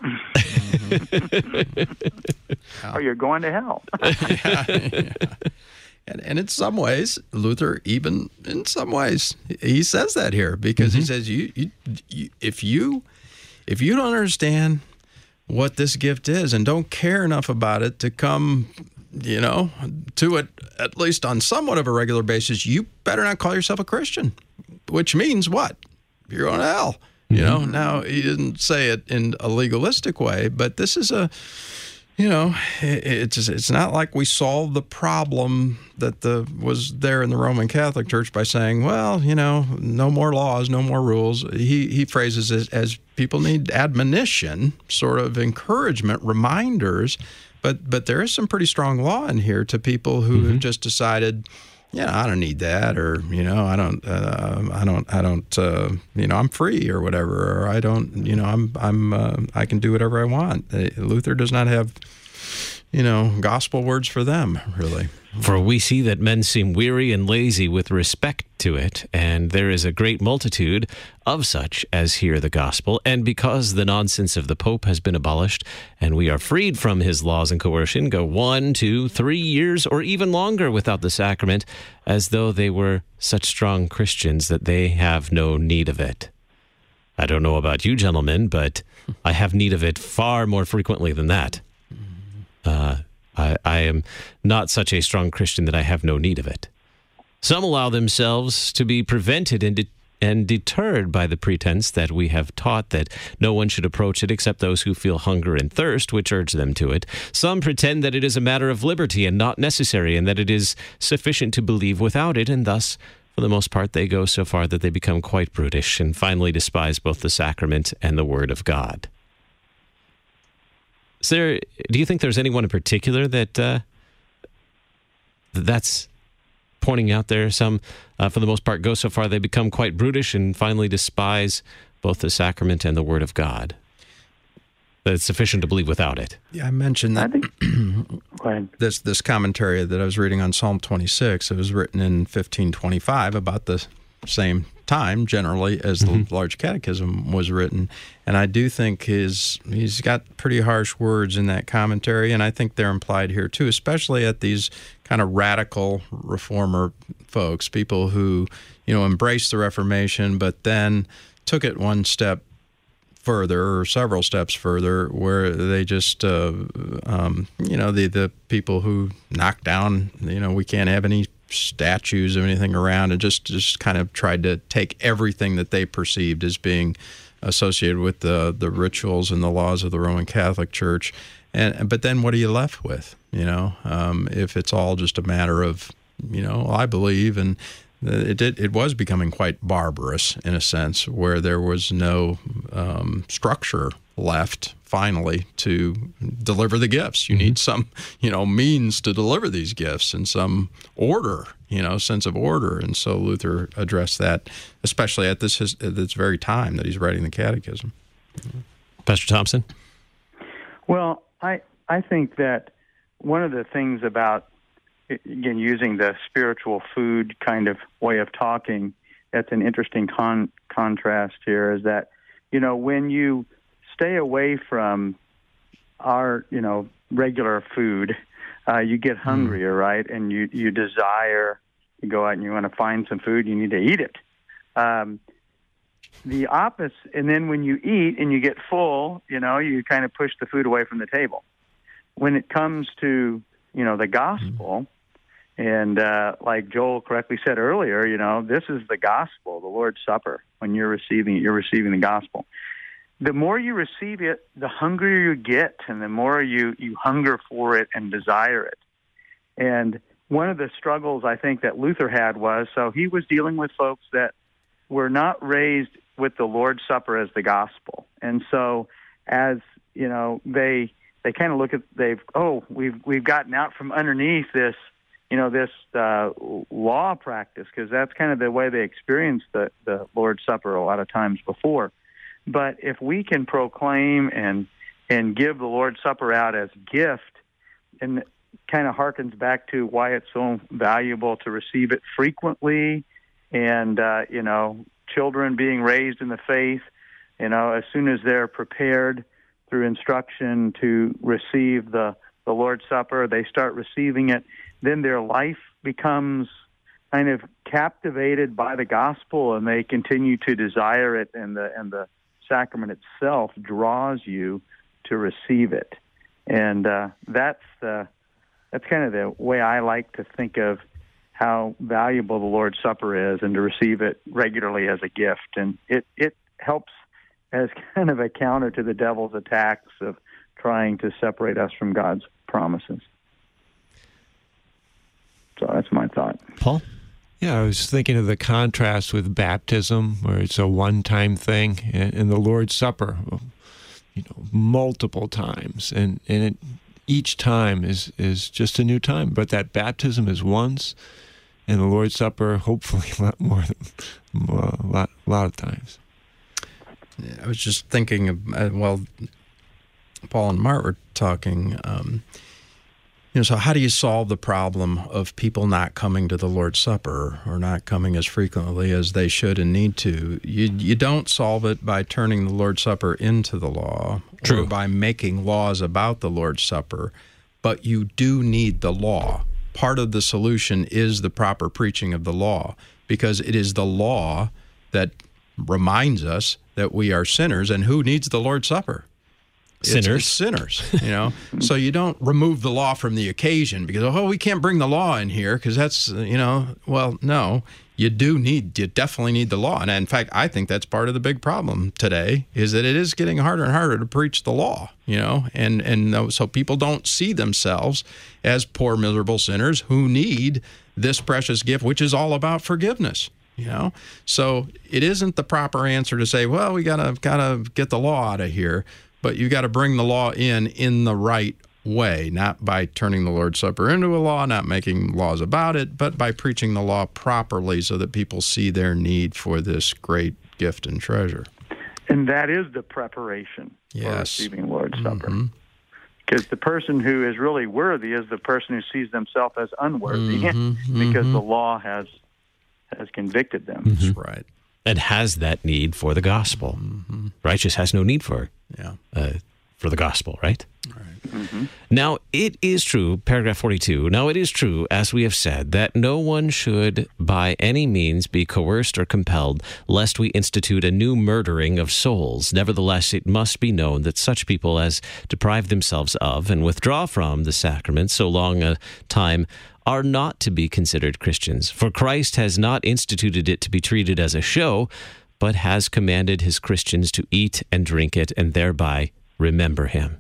Oh, you're going to hell. yeah, yeah. And, and in some ways, Luther, even in some ways, he says that here because mm-hmm. he says, you, you, you, if you, if you don't understand what this gift is and don't care enough about it to come, you know, to it at least on somewhat of a regular basis, you better not call yourself a Christian. Which means what? You're going to hell. You know. Mm-hmm. Now he didn't say it in a legalistic way, but this is a. You know, it's it's not like we solved the problem that the was there in the Roman Catholic Church by saying, well, you know, no more laws, no more rules. He he phrases it as people need admonition, sort of encouragement, reminders. But but there is some pretty strong law in here to people who mm-hmm. have just decided, yeah, I don't need that, or you know, I don't, uh, I don't, I don't, uh, you know, I'm free or whatever, or I don't, you know, I'm, I'm, uh, I can do whatever I want. Uh, Luther does not have, you know, gospel words for them, really. For we see that men seem weary and lazy with respect to it, and there is a great multitude of such as hear the gospel. And because the nonsense of the Pope has been abolished, and we are freed from his laws and coercion, go one, two, three years, or even longer without the sacrament, as though they were such strong Christians that they have no need of it. I don't know about you, gentlemen, but I have need of it far more frequently than that. Uh, I, I am not such a strong Christian that I have no need of it. Some allow themselves to be prevented and, de- and deterred by the pretense that we have taught that no one should approach it except those who feel hunger and thirst, which urge them to it. Some pretend that it is a matter of liberty and not necessary, and that it is sufficient to believe without it, and thus, for the most part, they go so far that they become quite brutish and finally despise both the sacrament and the Word of God. Is there, do you think there's anyone in particular that uh, that's pointing out there? Some, uh, for the most part, go so far they become quite brutish and finally despise both the sacrament and the Word of God. That it's sufficient to believe without it. Yeah, I mentioned that. I think, this this commentary that I was reading on Psalm twenty-six, it was written in fifteen twenty-five, about the same time generally as the mm-hmm. large catechism was written, and I do think his he's got pretty harsh words in that commentary, and I think they're implied here too, especially at these kind of radical reformer folks, people who, you know, embraced the Reformation but then took it one step further or several steps further, where they just uh, um, you know, the the people who knocked down, you know, we can't have any statues or anything around, and just just kind of tried to take everything that they perceived as being associated with the the rituals and the laws of the Roman Catholic Church. And but then what are you left with? You know, um, if it's all just a matter of, you know, I believe, and it did, it was becoming quite barbarous in a sense, where there was no um, structure left finally to deliver the gifts. You mm-hmm. need some, you know, means to deliver these gifts and some order, you know, sense of order. And so Luther addressed that, especially at this at this very time that he's writing the Catechism. Pastor Thompson? Well, I I think that one of the things about, again, using the spiritual food kind of way of talking, that's an interesting con- contrast here, is that, you know, when you stay away from our, you know, regular food, uh, you get hungrier, right? And you, you desire to go out and you want to find some food, you need to eat it. Um, the opposite, and then when you eat and you get full, you know, you kind of push the food away from the table. When it comes to, you know, the gospel, mm-hmm. and uh, like Joel correctly said earlier, you know, this is the gospel, the Lord's Supper. When you're receiving it, you're receiving the gospel. The more you receive it, the hungrier you get, and the more you, you hunger for it and desire it. And one of the struggles I think that Luther had was, so he was dealing with folks that were not raised with the Lord's Supper as the gospel. And so as, you know, they they kind of look at they've oh we've we've gotten out from underneath this you know this uh, law practice, because that's kind of the way they experienced the the Lord's Supper a lot of times before. But if we can proclaim and and give the Lord's Supper out as a gift, and it kind of harkens back to why it's so valuable to receive it frequently, and uh, you know, children being raised in the faith, you know, as soon as they're prepared through instruction to receive the, the Lord's Supper, they start receiving it, then their life becomes kind of captivated by the gospel, and they continue to desire it, and the and the sacrament itself draws you to receive it. And uh, that's the that's kind of the way I like to think of how valuable the Lord's Supper is, and to receive it regularly as a gift. And it, it helps as kind of a counter to the devil's attacks of trying to separate us from God's promises. So that's my thought. Paul? Yeah, I was thinking of the contrast with baptism, where it's a one-time thing, and, and the Lord's Supper, you know, multiple times, and and it, each time is is just a new time. But that baptism is once, and the Lord's Supper, hopefully, a lot more, than, a lot, a lot of times. Yeah, I was just thinking of uh, well, Paul and Mart were talking. Um, You know, so how do you solve the problem of people not coming to the Lord's Supper, or not coming as frequently as they should and need to? You you don't solve it by turning the Lord's Supper into the law, True. or by making laws about the Lord's Supper, but you do need the law. Part of the solution is the proper preaching of the law, because it is the law that reminds us that we are sinners, and who needs the Lord's Supper? Sinners. It's, it's sinners, you know. So you don't remove the law from the occasion because, oh, we can't bring the law in here because that's, you know, well, no, you do need, you definitely need the law. And in fact, I think that's part of the big problem today, is that it is getting harder and harder to preach the law, you know, and, and so people don't see themselves as poor, miserable sinners who need this precious gift, which is all about forgiveness. You know, so it isn't the proper answer to say, well, we gotta gotta get the law out of here. But you got to bring the law in in the right way, not by turning the Lord's Supper into a law, not making laws about it, but by preaching the law properly so that people see their need for this great gift and treasure. And that is the preparation yes. for receiving the Lord's mm-hmm. Supper. Because the person who is really worthy is the person who sees themselves as unworthy, mm-hmm. because mm-hmm. the law has has convicted them. Mm-hmm. That's right. And has that need for the gospel. Mm-hmm. Righteous has no need for yeah. uh, for the gospel, right? Right. Mm-hmm. Now, it is true, paragraph forty-two, now it is true, as we have said, that no one should by any means be coerced or compelled, lest we institute a new murdering of souls. Nevertheless, it must be known that such people as deprive themselves of and withdraw from the sacrament so long a time are not to be considered Christians. For Christ has not instituted it to be treated as a show, but has commanded his Christians to eat and drink it and thereby remember him.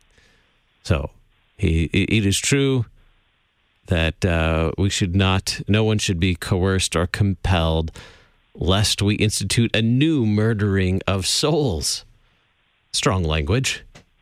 So, he, it is true that uh, we should not, no one should be coerced or compelled, lest we institute a new murdering of souls. Strong language.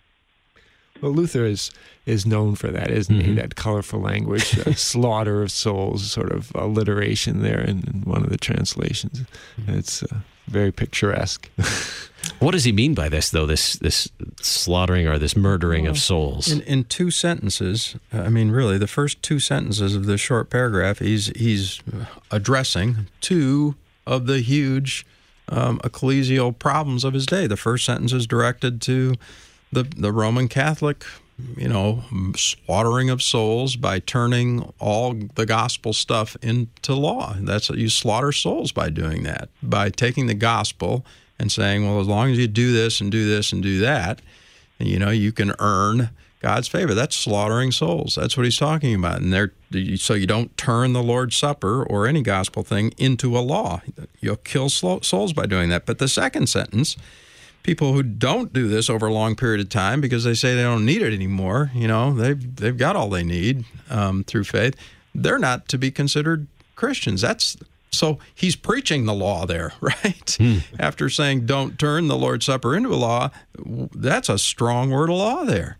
Well, Luther is is known for that, isn't mm-hmm. he? That colorful language, the slaughter of souls, sort of alliteration there in, in one of the translations. It's uh, very picturesque. What does he mean by this, though, this this slaughtering or this murdering well, of souls? In, in two sentences, I mean, really, the first two sentences of this short paragraph, he's, he's addressing two of the huge um, ecclesial problems of his day. The first sentence is directed to the the Roman Catholic, you know, slaughtering of souls by turning all the gospel stuff into law. That's you slaughter souls by doing that, by taking the gospel and saying, well, as long as you do this and do this and do that, and, you know, you can earn God's favor. That's slaughtering souls. That's what he's talking about. And they're, so you don't turn the Lord's Supper or any gospel thing into a law. You'll kill souls by doing that. But the second sentence, people who don't do this over a long period of time because they say they don't need it anymore, you know, they've, they've got all they need um, through faith, they're not to be considered Christians. That's so he's preaching the law there, right? Hmm. After saying don't turn the Lord's Supper into a law, that's a strong word of law there.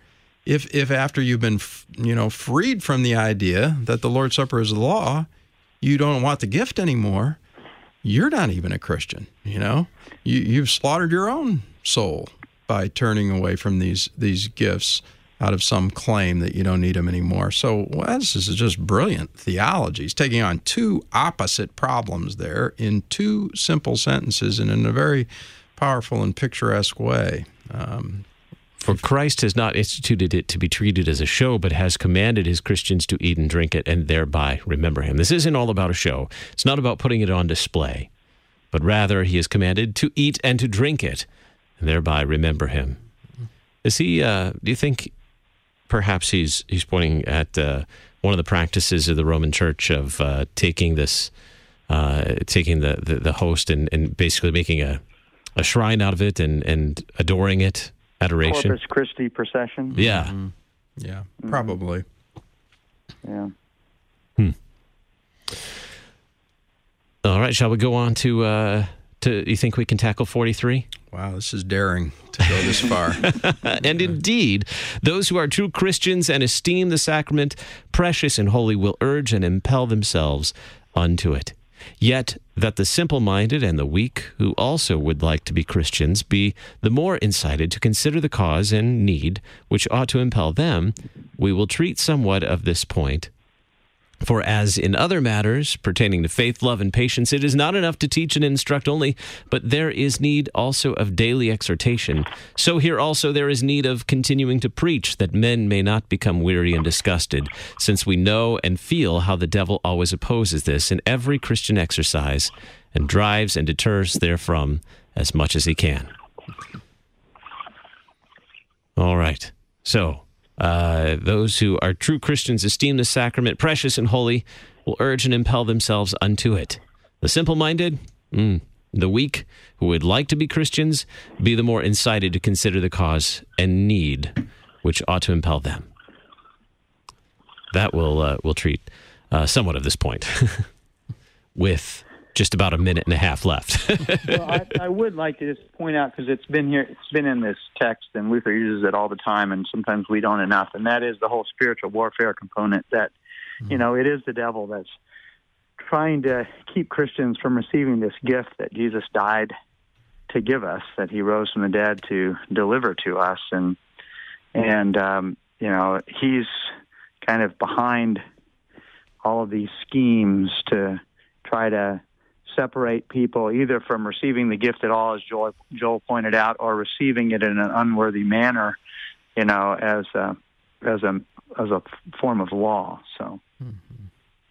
if if after you've been, you know, freed from the idea that the Lord's Supper is the law, you don't want the gift anymore, you're not even a Christian, you know? You, you've slaughtered your own soul by turning away from these these gifts out of some claim that you don't need them anymore. So well, this is just brilliant theology. He's taking on two opposite problems there in two simple sentences and in a very powerful and picturesque way. Um, For Christ has not instituted it to be treated as a show, but has commanded his Christians to eat and drink it and thereby remember him. This isn't all about a show. It's not about putting it on display, but rather he is commanded to eat and to drink it and thereby remember him. Is he, uh, do you think perhaps he's he's pointing at uh, one of the practices of the Roman Church of uh, taking this, uh, taking the, the, the host and, and basically making a, a shrine out of it and, and adoring it? Adoration. Corpus Christi procession. Yeah. Mm-hmm. Yeah, mm-hmm. Probably. Yeah. Hmm. All right, shall we go on to, uh, to you think we can tackle forty-three? Wow, this is daring to go this far. And indeed, those who are true Christians and esteem the sacrament precious and holy will urge and impel themselves unto it. Yet that the simple-minded and the weak, who also would like to be Christians, be the more incited to consider the cause and need which ought to impel them, we will treat somewhat of this point. For as in other matters pertaining to faith, love, and patience, it is not enough to teach and instruct only, but there is need also of daily exhortation. So here also there is need of continuing to preach, that men may not become weary and disgusted, since we know and feel how the devil always opposes this in every Christian exercise, and drives and deters therefrom as much as he can. All right, so... Uh, those who are true Christians esteem the sacrament precious and holy, will urge and impel themselves unto it. The simple-minded, mm, the weak, who would like to be Christians, be the more incited to consider the cause and need which ought to impel them. That will uh, will treat uh, somewhat of this point with just about a minute and a half left. Well, I, I would like to just point out, because it's been here, it's been in this text, and Luther uses it all the time, and sometimes we don't enough, and that is the whole spiritual warfare component that, mm-hmm. you know, it is the devil that's trying to keep Christians from receiving this gift that Jesus died to give us, that he rose from the dead to deliver to us, and, and um, you know, he's kind of behind all of these schemes to try to separate people either from receiving the gift at all, as Joel, Joel pointed out, or receiving it in an unworthy manner, you know, as a as a as a form of law. So, mm-hmm.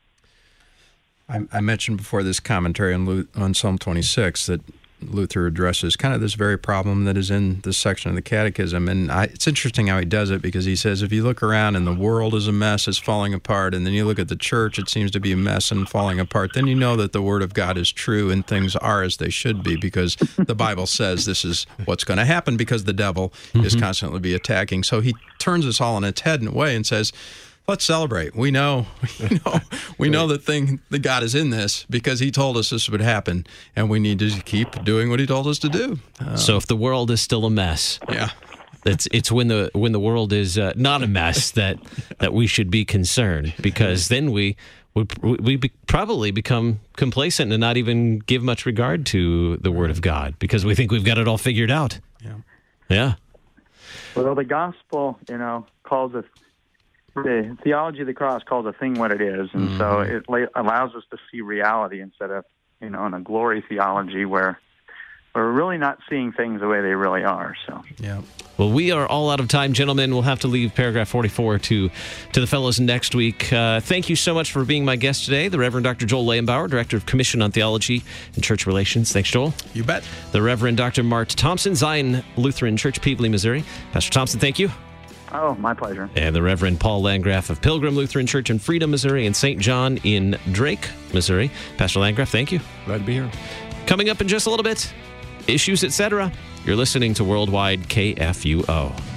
I, I mentioned before this commentary on, on Psalm twenty-six that Luther addresses kind of this very problem that is in this section of the Catechism. And I, it's interesting how he does it, because he says, if you look around and the world is a mess, it's falling apart, and then you look at the church, it seems to be a mess and falling apart, then you know that the Word of God is true and things are as they should be, because the Bible says this is what's going to happen, because the devil mm-hmm. is constantly be attacking. So he turns this all on its head in a way and says, let's celebrate. We know, you know, we know the thing that God is in this, because he told us this would happen, and we need to keep doing what he told us to do. Um, so if the world is still a mess, yeah, it's it's when the when the world is uh, not a mess that that we should be concerned, because then we we we be, probably become complacent and not even give much regard to the Word of God, because we think we've got it all figured out. Yeah, yeah. Well, the gospel, you know, calls us. The theology of the cross calls a thing what it is, and mm-hmm. so it la- allows us to see reality instead of, you know, in a glory theology where we're really not seeing things the way they really are. So, yeah. Well, we are all out of time, gentlemen. We'll have to leave paragraph forty-four to to the fellows next week. Uh, thank you so much for being my guest today, the Reverend Doctor Joel Leyenbauer, Director of Commission on Theology and Church Relations. Thanks, Joel. You bet. The Reverend Doctor Mart Thompson, Zion Lutheran Church, Peabody, Missouri. Pastor Thompson, thank you. Oh, my pleasure. And the Reverend Paul Landgraf of Pilgrim Lutheran Church in Freedom, Missouri, and Saint John in Drake, Missouri. Pastor Landgraf, thank you. Glad to be here. Coming up in just a little bit, issues, et cetera. You're listening to Worldwide K F U O.